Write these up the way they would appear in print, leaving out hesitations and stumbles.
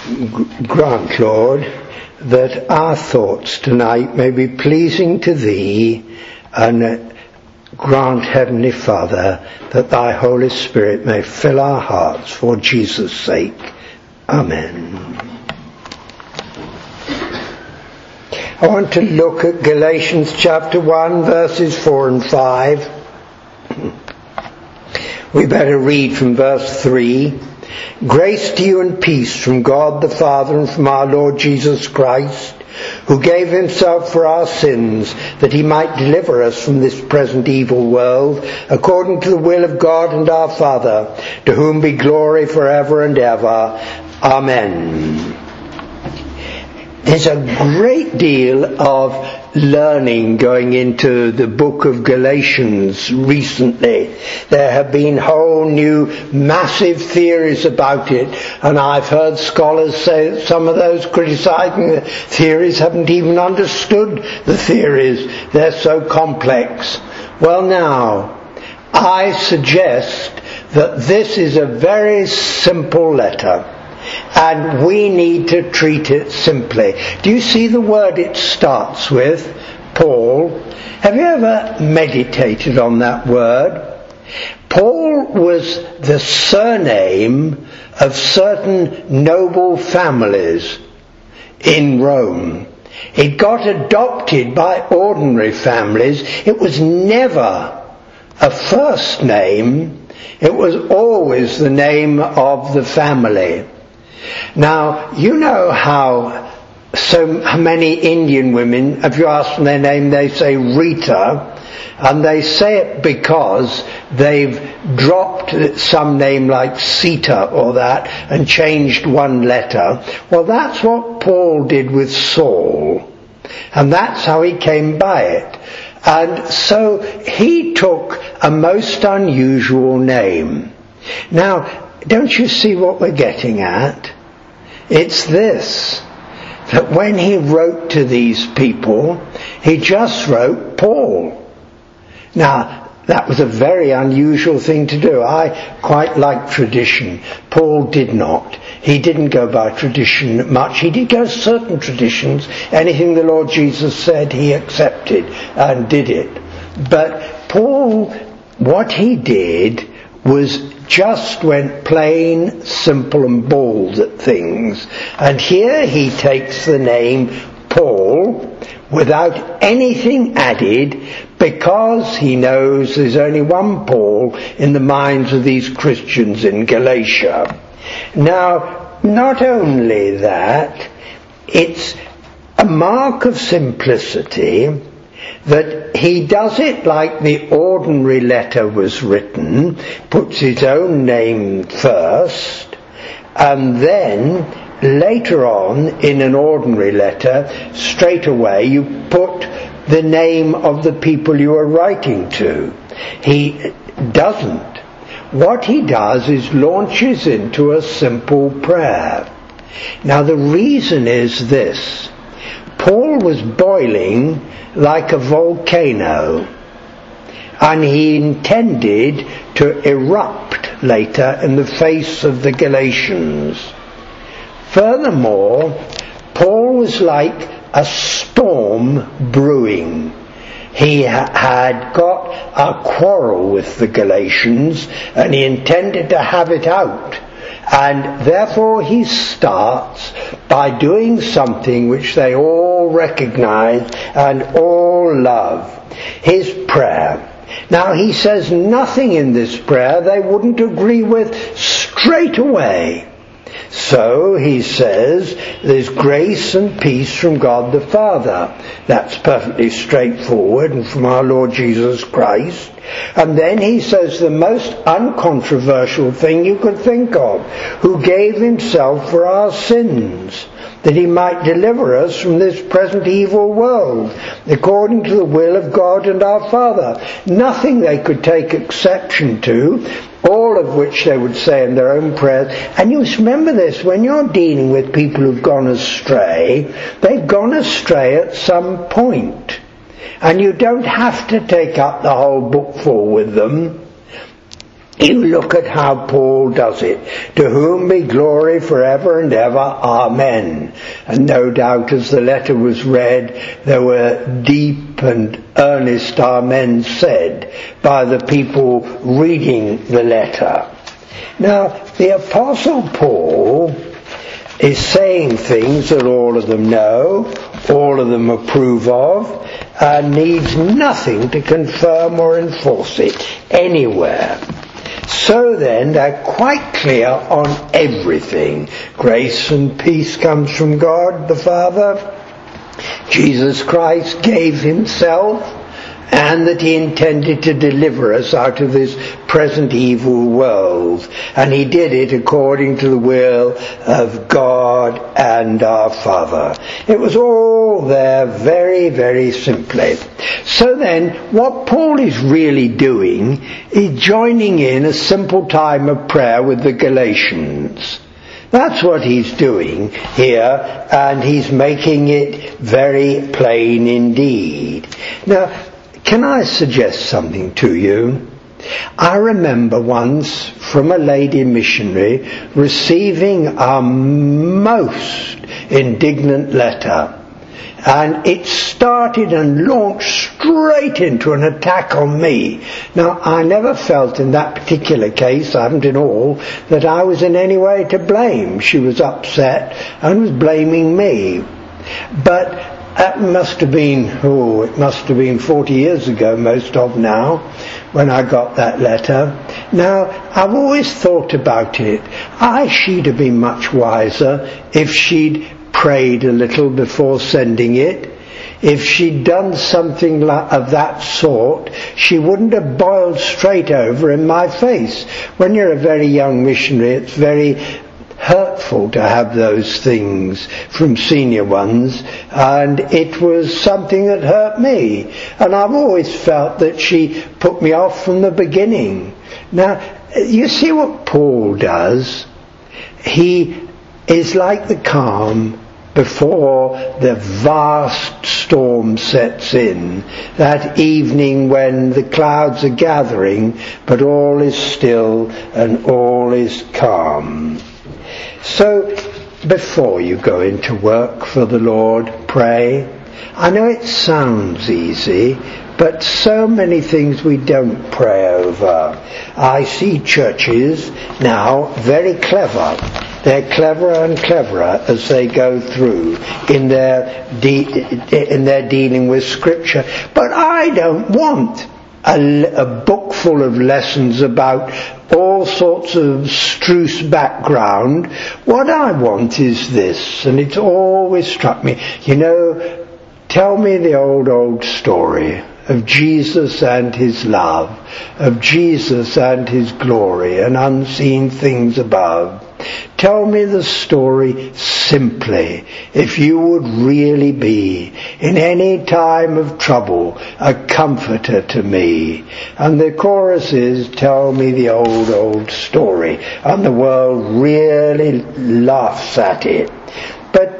grant, Lord, that our thoughts tonight may be pleasing to Thee, and grant, Heavenly Father, that Thy Holy Spirit may fill our hearts for Jesus' sake. Amen. I want to look at Galatians chapter 1, verses 4 and 5. We better read from verse 3. Grace to you and peace from God the Father and from our Lord Jesus Christ, who gave himself for our sins, that he might deliver us from this present evil world, according to the will of God and our Father, to whom be glory forever and ever. Amen. There's a great deal of learning going into the book of Galatians recently. There have been whole new massive theories about it, and I've heard scholars say some of those criticizing the theories haven't even understood the theories. They're so complex. Well, now, I suggest that this is a very simple letter, and we need to treat it simply. Do you see the word it starts with? Paul. Have you ever meditated on that word? Paul was the surname of certain noble families in Rome. It got adopted by ordinary families. It was never a first name. It was always the name of the family. Now, you know how so many Indian women, if you ask them their name, they say Rita, and they say it because they've dropped some name like Sita or that and changed one letter. Well, that's what Paul did with Saul, and that's how he came by it. And so he took a most unusual name. Now, don't you see what we're getting at? It's this, that when he wrote to these people, he just wrote Paul. Now, that was a very unusual thing to do. I quite like tradition. Paul did not. He didn't go by tradition much. He did go certain traditions. Anything the Lord Jesus said, he accepted and did it. But Paul, what he did was just went plain, simple and bold at things. And here he takes the name Paul without anything added, because he knows there's only one Paul in the minds of these Christians in Galatia. Now, not only that, it's a mark of simplicity that he does it like the ordinary letter was written, puts his own name first, and then later on in an ordinary letter, straight away you put the name of the people you are writing to. He doesn't. What he does is launches into a simple prayer. Now the reason is this. Paul was boiling like a volcano, and he intended to erupt later in the face of the Galatians. Furthermore, Paul was like a storm brewing. He had got a quarrel with the Galatians, and he intended to have it out. And therefore he starts by doing something which they all recognize and all love. His prayer. Now he says nothing in this prayer they wouldn't agree with straight away. So he says there's grace and peace from God the Father. That's perfectly straightforward, and from our Lord Jesus Christ. And then he says the most uncontroversial thing you could think of, who gave himself for our sins, that he might deliver us from this present evil world, according to the will of God and our Father. Nothing they could take exception to, all of which they would say in their own prayers. And you must remember this, when you're dealing with people who've gone astray, they've gone astray at some point. And you don't have to take up the whole bookful with them. You look at how Paul does it. To whom be glory forever and ever. Amen. And no doubt as the letter was read, there were deep and earnest amen said by the people reading the letter. Now, the Apostle Paul is saying things that all of them know, all of them approve of, and needs nothing to confirm or enforce it anywhere. So then, they're quite clear on everything. Grace and peace comes from God the Father. Jesus Christ gave himself, and that he intended to deliver us out of this present evil world. And he did it according to the will of God and our Father. It was all there very, very simply. So then, what Paul is really doing is joining in a simple time of prayer with the Galatians. That's what he's doing here, and he's making it very plain indeed. Now, can I suggest something to you? I remember once from a lady missionary receiving a most indignant letter, and it started and launched straight into an attack on me. Now, I never felt in that particular case, I haven't in all, that I was in any way to blame. She was upset and was blaming me. But that must have been 40 years ago, most of now, when I got that letter. Now, I've always thought about it. She'd have been much wiser if she'd prayed a little before sending it. If she'd done something of that sort, she wouldn't have boiled straight over in my face. When you're a very young missionary, it's very hurtful to have those things from senior ones, and it was something that hurt me, and I've always felt that she put me off from the beginning. Now, you see what Paul does? He is like the calm before the vast storm sets in, that evening when the clouds are gathering, but all is still and all is calm. So, before you go into work for the Lord, pray. I know it sounds easy, but so many things we don't pray over. I see churches now very clever. They're cleverer and cleverer as they go through in their dealing with Scripture. But I don't want a book full of lessons about all sorts of struse background. What I want is this, and it's always struck me. Tell me the old story of Jesus and his love, of Jesus and his glory and unseen things above. Tell me the story simply, if you would really be, in any time of trouble, a comforter to me. And the chorus is, tell me the old story. And the world really laughs at it. But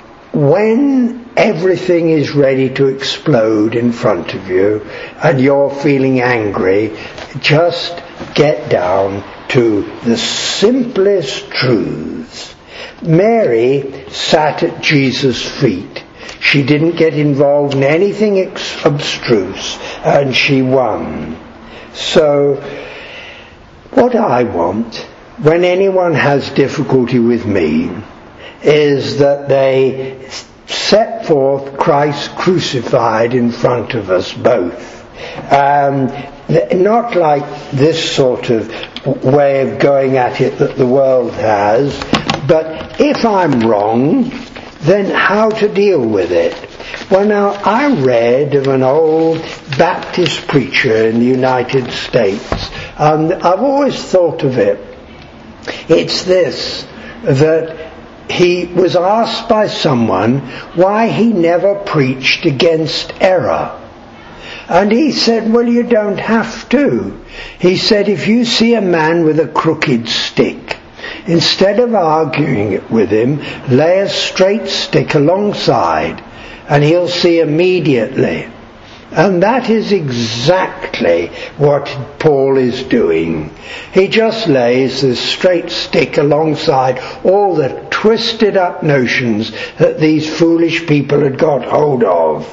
when everything is ready to explode in front of you and you're feeling angry, just get down to the simplest truths. Mary sat at Jesus' feet. She didn't get involved in anything abstruse, and she won. So, what I want, when anyone has difficulty with me, is that they set forth Christ crucified in front of us both. Not like this sort of way of going at it that the world has, but if I'm wrong, then how to deal with it. Well, now, I read of an old Baptist preacher in the United States, and I've always thought of it. It's this, that he was asked by someone why he never preached against error. And he said, well, you don't have to. He said, if you see a man with a crooked stick, instead of arguing it with him, lay a straight stick alongside, and he'll see immediately And that is exactly what Paul is doing. He just lays this straight stick alongside all the twisted up notions that these foolish people had got hold of.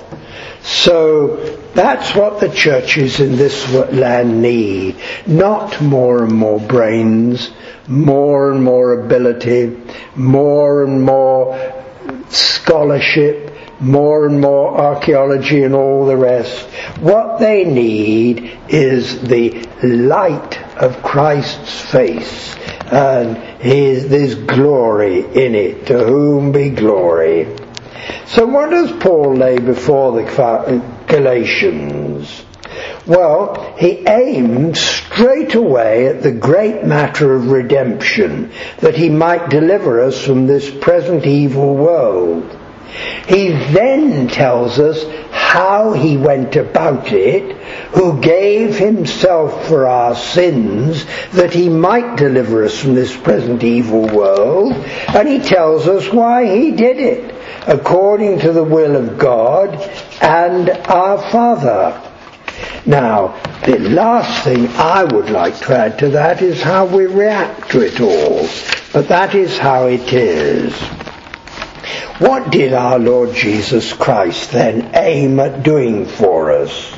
So that's what the churches in this land need. Not more and more brains, more and more ability, more and more scholarship, more and more archaeology and all the rest. What they need is the light of Christ's face, and there's glory in it. To whom be glory. So what does Paul lay before the Galatians? Well, he aimed straight away at the great matter of redemption, that he might deliver us from this present evil world. He then tells us how he went about it, who gave himself for our sins, that he might deliver us from this present evil world, and he tells us why he did it, according to the will of God and our Father. Now, the last thing I would like to add to that is how we react to it all. But that is how it is. What did our Lord Jesus Christ then aim at doing for us?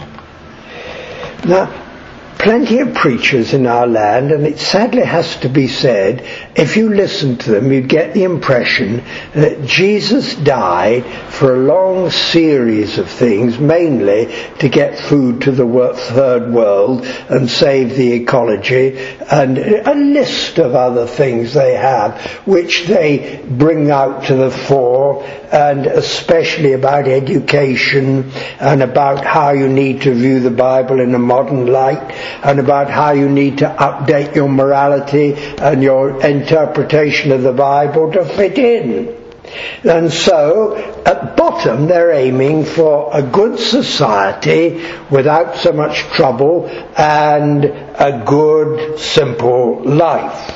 Now, plenty of preachers in our land, and it sadly has to be said, if you listen to them, you get the impression that Jesus died for a long series of things, mainly to get food to the third world and save the ecology, and a list of other things they have, which they bring out to the fore, and especially about education, and about how you need to view the Bible in a modern light, and about how you need to update your morality and your interpretation of the Bible to fit in. And so, at bottom, they're aiming for a good society without so much trouble and a good, simple life.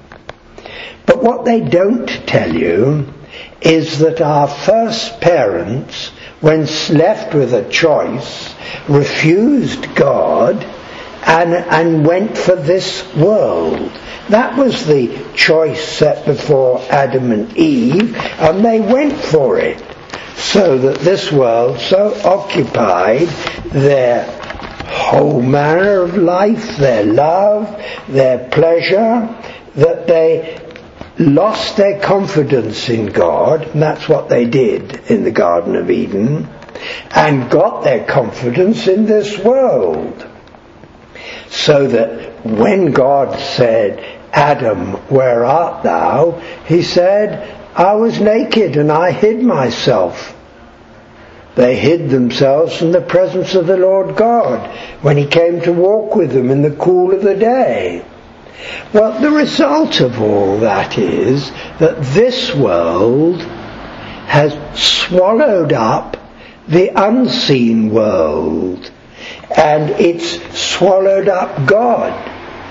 But what they don't tell you is that our first parents, when left with a choice, refused God and went for this world. That was the choice set before Adam and Eve, and they went for it, so that this world so occupied their whole manner of life, their love, their pleasure, that they lost their confidence in God, and that's what they did in the Garden of Eden, and got their confidence in this world. So that when God said, Adam, where art thou? He said, I was naked and I hid myself. They hid themselves from the presence of the Lord God when he came to walk with them in the cool of the day. Well, the result of all that is that this world has swallowed up the unseen world, and it's swallowed up God.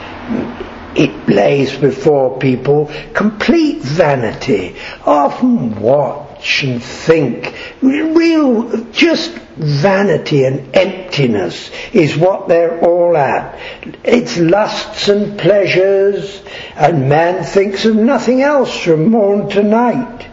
It lays before people complete vanity. Often watch and think. Real, just vanity and emptiness is what they're all at. It's lusts and pleasures, and man thinks of nothing else from morn to night.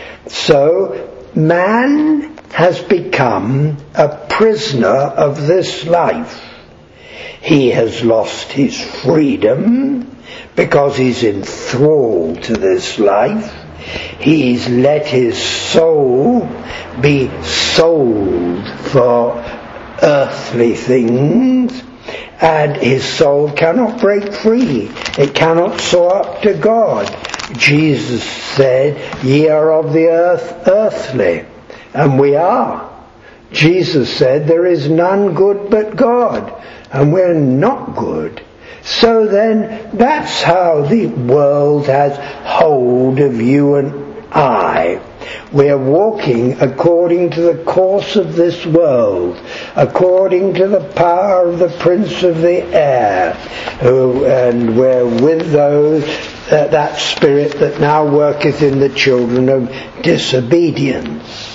So, man has become a prisoner of this life. He has lost his freedom because he's enthralled to this life. He's let his soul be sold for earthly things, and his soul cannot break free. It cannot soar up to God. Jesus said, ye are of the earth, earthly. And we are. Jesus said, there is none good but God. And we're not good. So then, that's how the world has hold of you and I. We're walking according to the course of this world, according to the power of the prince of the air, and we're with those, that spirit that now worketh in the children of disobedience.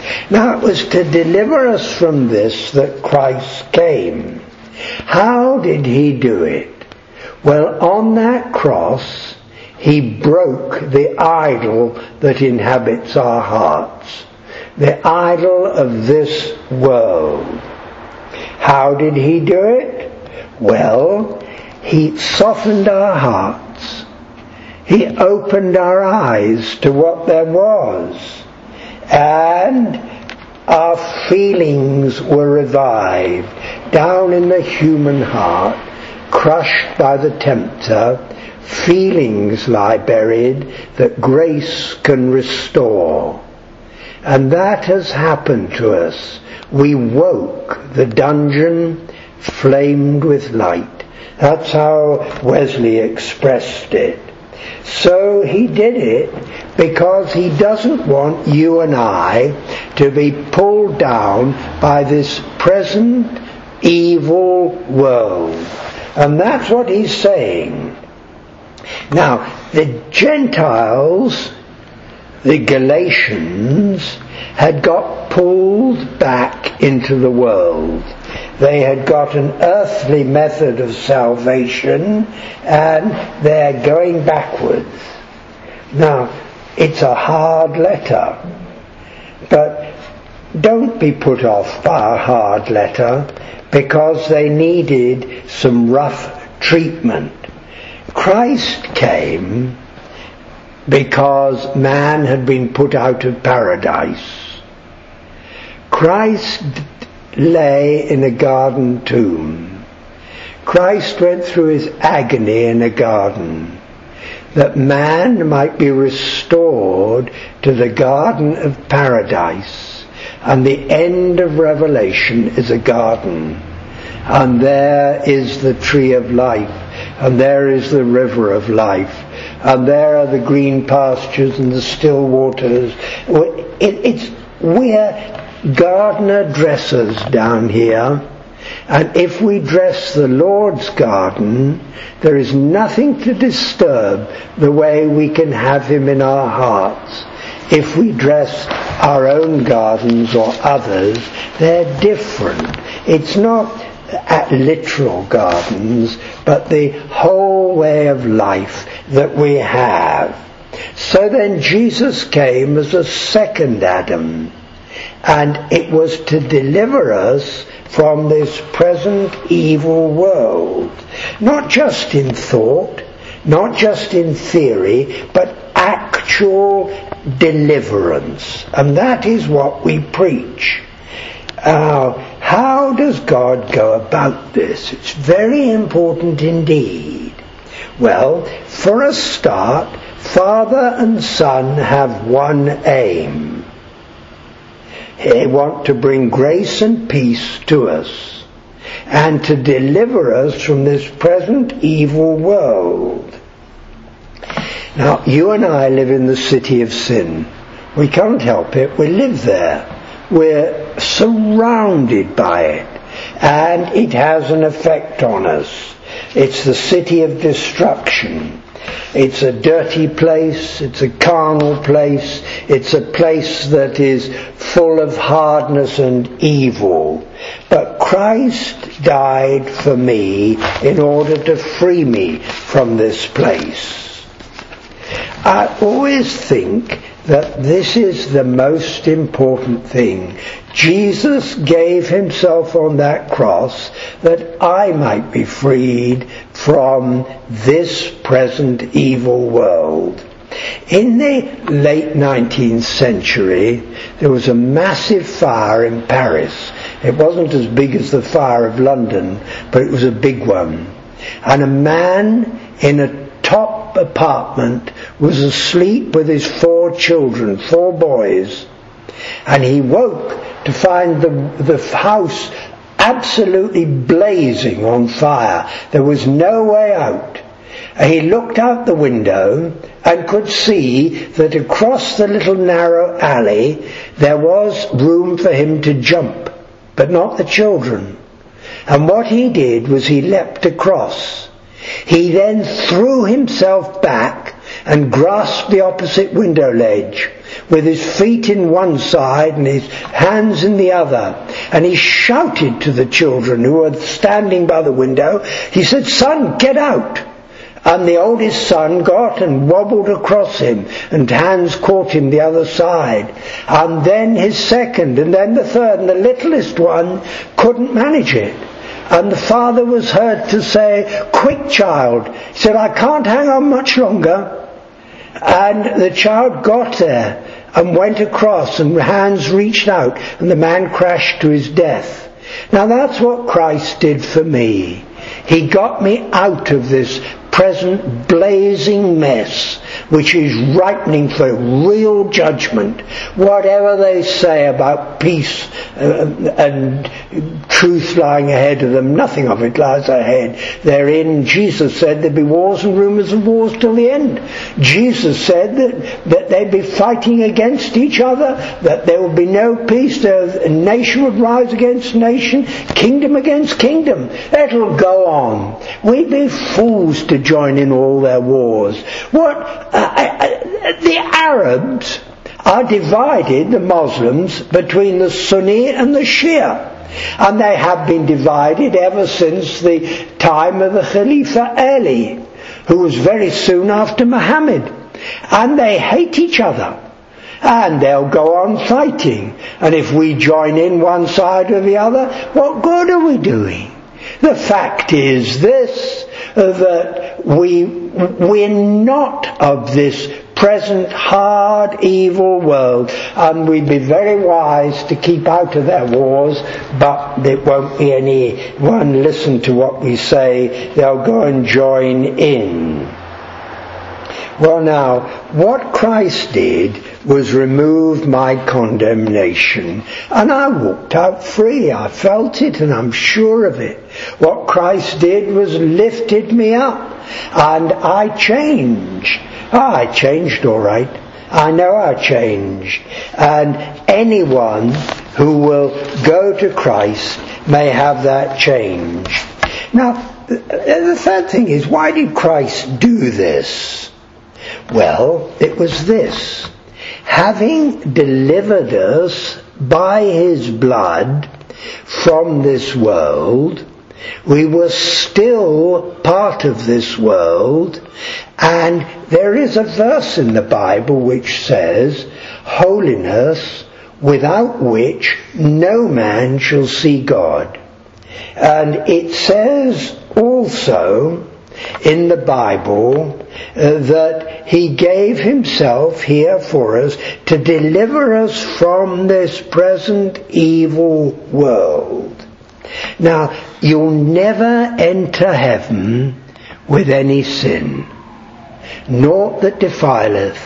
Now, it was to deliver us from this that Christ came. How did he do it? Well, on that cross, he broke the idol that inhabits our hearts, the idol of this world. How did he do it? Well, he softened our hearts. He opened our eyes to what there was. And our feelings were revived. Down in the human heart, crushed by the tempter, feelings lie buried that grace can restore. And that has happened to us. We woke, the dungeon flamed with light. That's how Wesley expressed it. So he did it because he doesn't want you and I to be pulled down by this present evil world. And that's what he's saying. Now, the Gentiles, the Galatians, had got pulled back into the world. They had got an earthly method of salvation, and they're going backwards. Now, it's a hard letter, but don't be put off by a hard letter, because they needed some rough treatment. Christ came because man had been put out of paradise. Christ lay in a garden tomb. Christ went through his agony in a garden, that man might be restored to the garden of paradise. And the end of Revelation is a garden. And there is the tree of life. And there is the river of life. And there are the green pastures and the still waters. We're gardener dressers down here. And if we dress the Lord's garden, there is nothing to disturb the way we can have him in our hearts. If we dress our own gardens or others, they're different. It's not literal gardens, but the whole way of life that we have. So then Jesus came as a second Adam, and it was to deliver us from this present evil world. Not just in thought, not just in theory, but actual deliverance. And that is what we preach. How does God go about this? It's very important indeed. Well, for a start, Father and Son have one aim. They want to bring grace and peace to us, and to deliver us from this present evil world. Now, you and I live in the city of sin. We can't help it. We live there. We're surrounded by it, and it has an effect on us. It's the city of destruction. It's a dirty place, it's a carnal place, it's a place that is full of hardness and evil. But Christ died for me in order to free me from this place. I always think that this is the most important thing. Jesus gave himself on that cross that I might be freed from this present evil world. In the late 19th century, there was a massive fire in Paris. It wasn't as big as the fire of London, but it was a big one. And a man in a top apartment was asleep with his 4 children, 4 boys. And he woke to find the house absolutely blazing on fire. There was no way out. And he looked out the window and could see that across the little narrow alley there was room for him to jump, but not the children. And what he did was he leapt across. He then threw himself back and grasped the opposite window ledge with his feet in one side and his hands in the other. And he shouted to the children who were standing by the window. He said, "Son, get out." And the oldest son got and wobbled across him, and hands caught him the other side. And then his second, and then the third, and the littlest one couldn't manage it. And the father was heard to say, "Quick, child." He said, "I can't hang on much longer." And the child got there and went across, and hands reached out, and the man crashed to his death. Now that's what Christ did for me. He got me out of this present blazing mess, which is ripening for real judgment. Whatever they say about peace and truth lying ahead of them, nothing of it lies ahead. They're in. Jesus said there'd be wars and rumours of wars till the end. Jesus said that they'd be fighting against each other, that there would be no peace, a nation would rise against nation, kingdom against kingdom. It'll go on. We'd be fools to join in all their wars. The Arabs are divided, the Muslims, between the Sunni and the Shia. And they have been divided ever since the time of the Khalifa Ali, who was very soon after Muhammad. And they hate each other. And they'll go on fighting. And if we join in one side or the other, what good are we doing? The fact is this, that we're not of this present hard, evil world, and we'd be very wise to keep out of their wars, but there won't be anyone listen to what we say. They'll go and join in. Well now, what Christ did was remove my condemnation, and I walked out free. I felt it, and I'm sure of it. What Christ did was lifted me up, and I changed. I changed all right. I know I changed. And anyone who will go to Christ may have that change. Now, the third thing is, why did Christ do this? Well, it was this. Having delivered us by his blood from this world, we were still part of this world, and there is a verse in the Bible which says, "Holiness without which no man shall see God." And it says also in the Bible that he gave himself here for us to deliver us from this present evil world. Now, you'll never enter heaven with any sin. Naught that defileth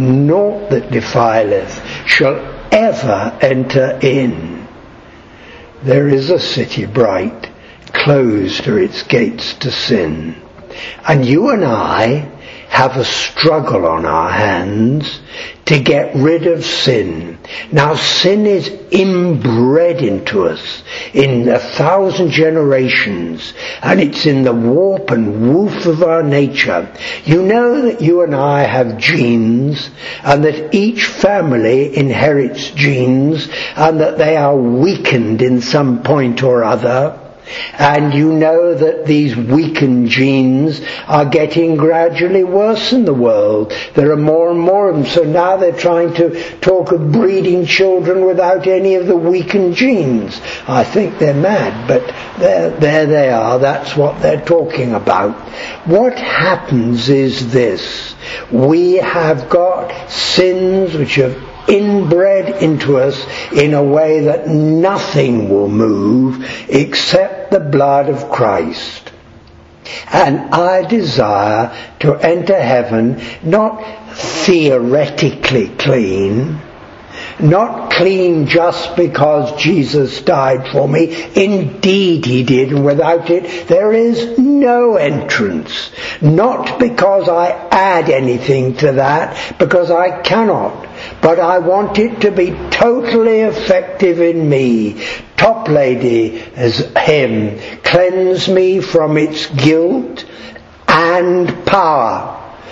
shall ever enter in. There is a city bright, closed are its gates to sin. And you and I have a struggle on our hands to get rid of sin. Now, sin is inbred into us in 1,000 generations, and it's in the warp and woof of our nature. You know that you and I have genes, and that each family inherits genes, and that they are weakened in some point or other. And you know that these weakened genes are getting gradually worse in the world. There are more and more of them. So now they're trying to talk of breeding children without any of the weakened genes. I think they're mad, but there they are. That's what they're talking about. What happens is this. We have got sins which have inbred into us in a way that nothing will move except the blood of Christ. And I desire to enter heaven not theoretically clean, not clean just because Jesus died for me. Indeed he did, and without it there is no entrance. Not because I add anything to that, because I cannot. But I want it to be totally effective in me. Top lady as him, cleanse me from its guilt and power.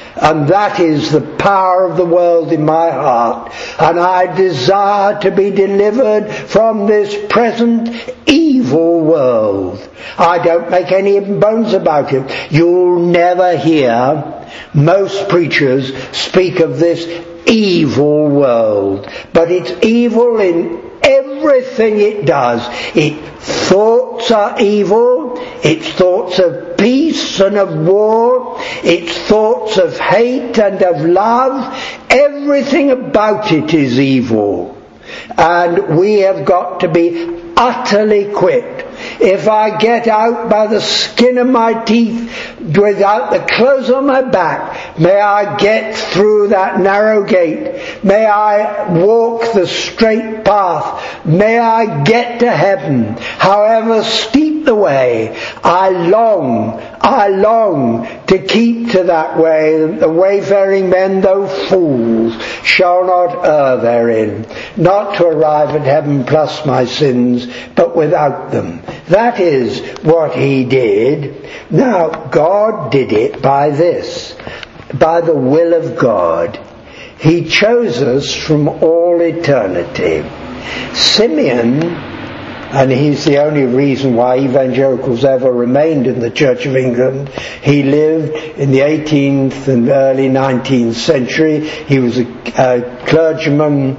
And that is the power of the world in my heart. And I desire to be delivered from this present evil world. I don't make any bones about it. You'll never hear most preachers speak of this evil world. But it's evil in everything it does. Its thoughts are evil. Its thoughts of peace and of war. Its thoughts of hate and of love. Everything about it is evil. And we have got to be utterly quit. If I get out by the skin of my teeth without the clothes on my back, may I get through that narrow gate. May I walk the straight path. May I get to heaven. However steep the way, I long to keep to that way. The wayfaring men, though fools, shall not err therein. Not to arrive at heaven plus my sins, but without them. That is what he did. Now, God did it by this. By the will of God. He chose us from all eternity. Simeon, and he's the only reason why evangelicals ever remained in the Church of England. He lived in the 18th and early 19th century. He was a clergyman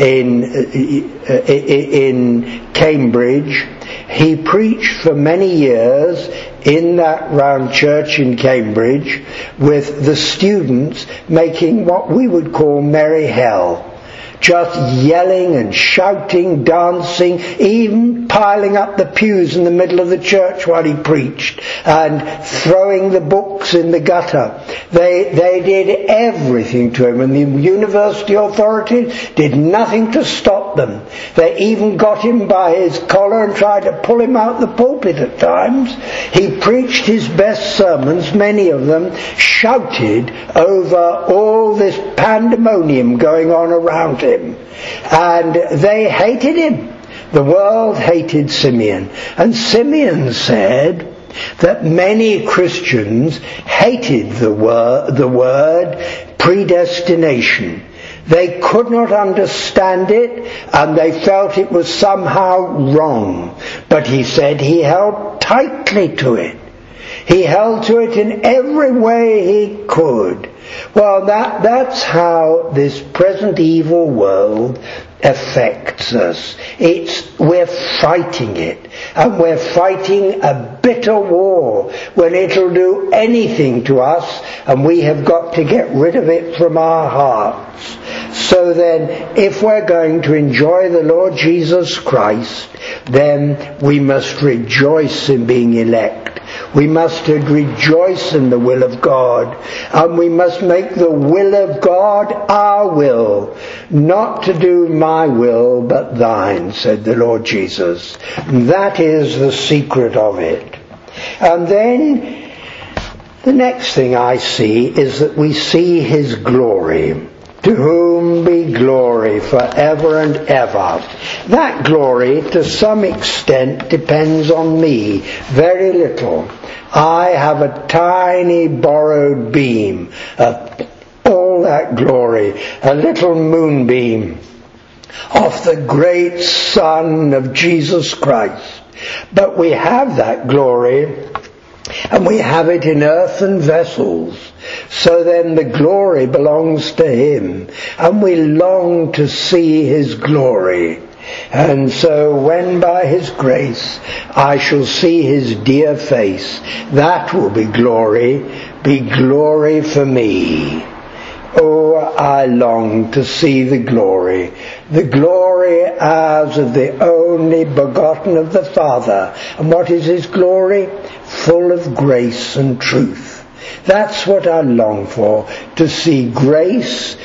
in Cambridge. He preached for many years in that round church in Cambridge with the students making what we would call merry hell. Just yelling and shouting, dancing, even piling up the pews in the middle of the church while he preached, and throwing the books in the gutter. They did everything to him, and the university authorities did nothing to stop them. They even got him by his collar and tried to pull him out the pulpit at times. He preached his best sermons, many of them shouted over all this pandemonium going on around him. And they hated him. The world hated Simeon. And Simeon said that many Christians hated the word predestination. They could not understand it, and they felt it was somehow wrong. But he said he held tightly to it. He held to it in every way he could. Well, that's how this present evil world affects us. We're fighting it, and we're fighting a bitter war when it'll do anything to us, and we have got to get rid of it from our hearts. So then, if we're going to enjoy the Lord Jesus Christ, then we must rejoice in being elect. We must rejoice in the will of God, and we must make the will of God our will. Not to do my will, but thine, said the Lord Jesus. That is the secret of it. And then the next thing I see is that we see his glory. To whom be glory forever and ever. That glory, to some extent, depends on me. Very little. I have a tiny borrowed beam of all that glory, a little moonbeam of the great Son of Jesus Christ. But we have that glory, and we have it in earthen vessels. So then the glory belongs to him, and we long to see his glory. And so when by his grace I shall see his dear face, that will be glory for me. Oh, I long to see the glory as of the only begotten of the Father. And what is his glory? Full of grace and truth. That's what I long for, to see grace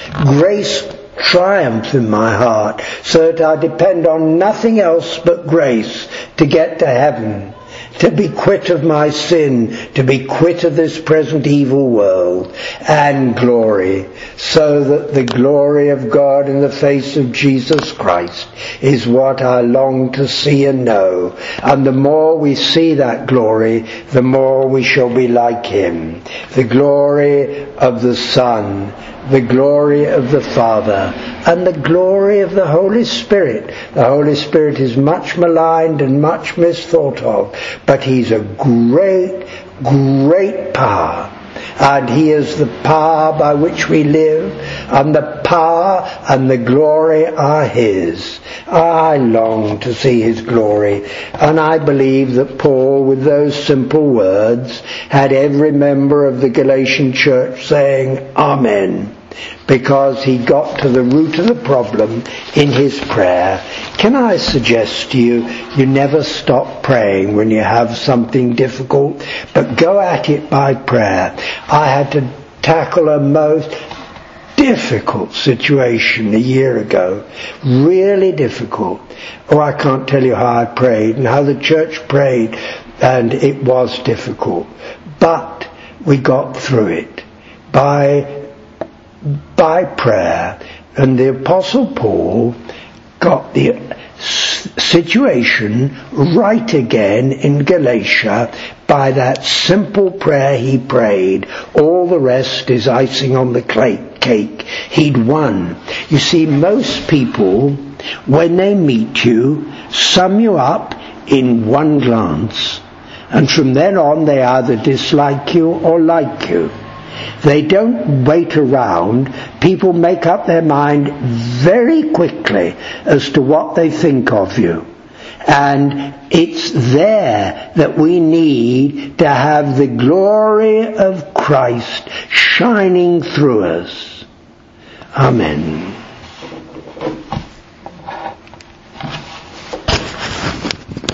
triumph in my heart, so that I depend on nothing else but grace to get to heaven. to be quit of my sin, to be quit of this present evil world, and glory, so that the glory of God in the face of Jesus Christ is what I long to see and know. And the more we see that glory, the more we shall be like him. The glory of the Son, the glory of the Father, and the glory of the Holy Spirit. The Holy Spirit is much maligned and much misthought of, but he's a great, great power. And he is the power by which we live, and the power and the glory are his. I long to see his glory, and I believe that Paul, with those simple words, had every member of the Galatian church saying Amen, because he got to the root of the problem in his prayer. Can I suggest to you, you never stop praying when you have something difficult, but go at it by prayer. I had to tackle a most difficult situation a year ago, really difficult. Oh, I can't tell you how I prayed and how the church prayed, and it was difficult. But we got through it by prayer, and the Apostle Paul got the situation right again in Galatia by that simple prayer he prayed. All the rest is icing on the cake. He'd won. You see, most people, when they meet you, sum you up in one glance, and from then on they either dislike you or like you. They don't wait around. People make up their mind very quickly as to what they think of you. And it's there that we need to have the glory of Christ shining through us. Amen.